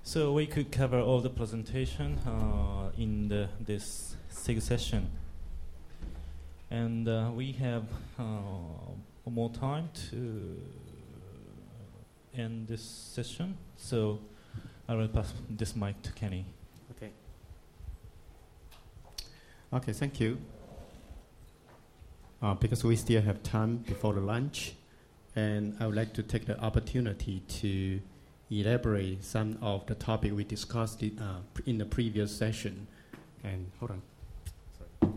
So we could cover all the presentation in this SIG session. And we have more time to end this session. So I will pass this mic to Kenny. Okay. Okay, thank you. Because we still have time before the lunch, and I would like to take the opportunity to elaborate some of the topic we discussed in the previous session. And hold on. Sorry.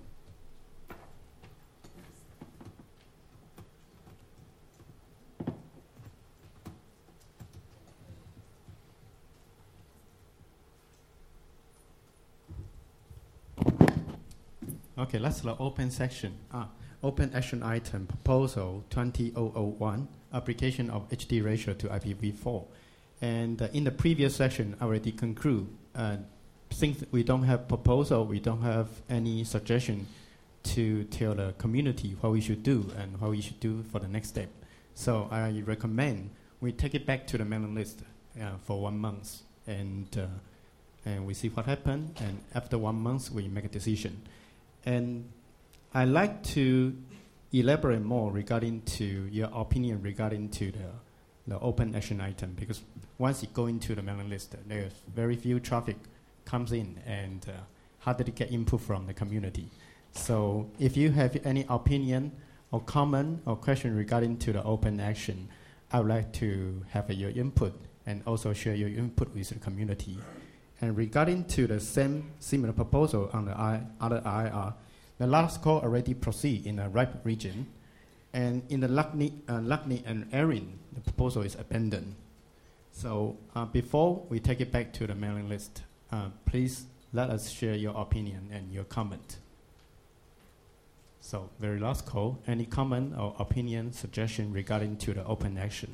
Okay, that's the open section. Open action item proposal 20001, application of HD ratio to IPv4. And in the previous session, I already conclude. Since we don't have proposal, we don't have any suggestion to tell the community what we should do and what we should do for the next step. So I recommend we take it back to the mailing list for 1 month, and we see what happened. And after 1 month, we make a decision. And I'd like to elaborate more regarding to your opinion regarding to the open action item, because once you go into the mailing list, there's very few traffic comes in, and how did it get input from the community? So if you have any opinion or comment or question regarding to the open action, I would like to have your input and also share your input with the community. And regarding to the similar proposal on the other IR, the last call already proceed in a RIPE region, and in the Lagny and Erin, the proposal is abandoned. So before we take it back to the mailing list, please let us share your opinion and your comment. So very last call, any comment or opinion, suggestion regarding to the open action?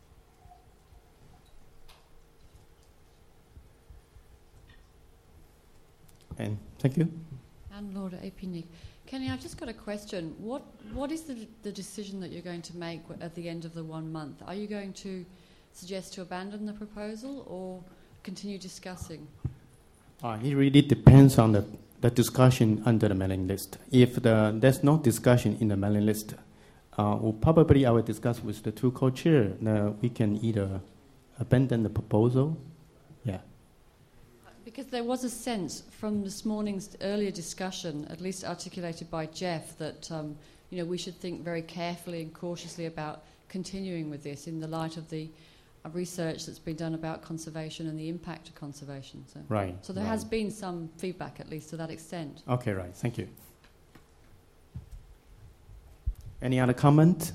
And thank you. And Laura APNIC. Kenny, I've just got a question. What is the decision that you're going to make at the end of the 1 month? Are you going to suggest to abandon the proposal or continue discussing? It really depends on the discussion under the mailing list. If there's no discussion in the mailing list, probably I will discuss with the two co-chairs. We can either abandon the proposal. Yeah. Because there was a sense from this morning's earlier discussion, at least articulated by Jeff, that we should think very carefully and cautiously about continuing with this in the light of the research that's been done about conservation and the impact of conservation. So, right. So there has been some feedback, at least to that extent. Okay, right. Thank you. Any other comment?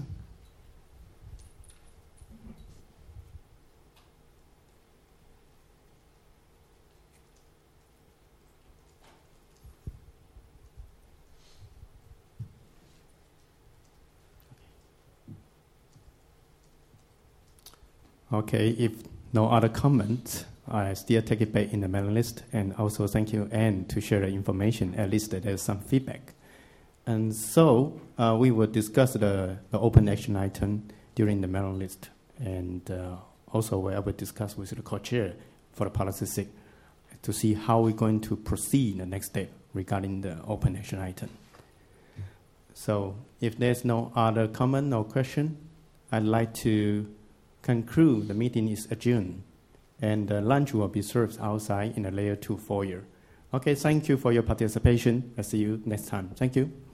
Okay, if no other comments, I still take it back in the mailing list. And also thank you, Anne, to share the information. At least there's some feedback. And so we will discuss the open action item during the mailing list. And also I will discuss with the co-chair for the policy SIG to see how we're going to proceed in the next step regarding the open action item. So if there's no other comment or question, I'd like to conclude the meeting is adjourned, and lunch will be served outside in the layer 2 foyer. Okay, thank you for your participation. I'll see you next time. Thank you.